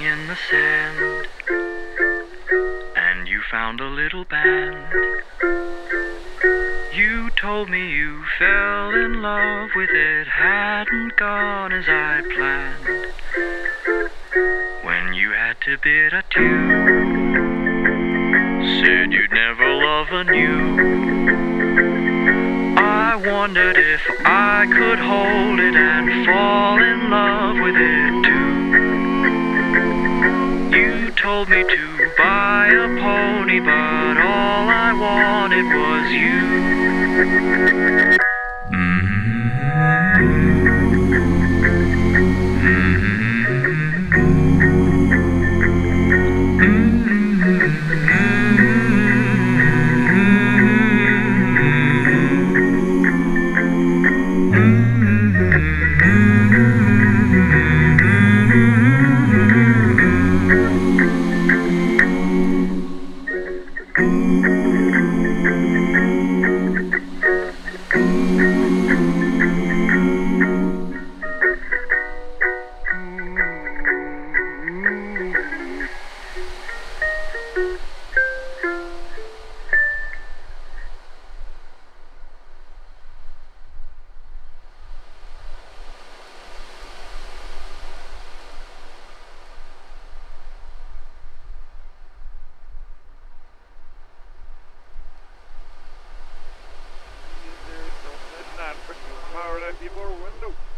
in the sand, and you found a little band. You told me you fell in love with it, hadn't gone as I planned. When you had to bid adieu, said you'd never love anew. I wondered if I could hold it and fall in love with it too. You told me to buy a pony, but all I wanted was you. Power that before window.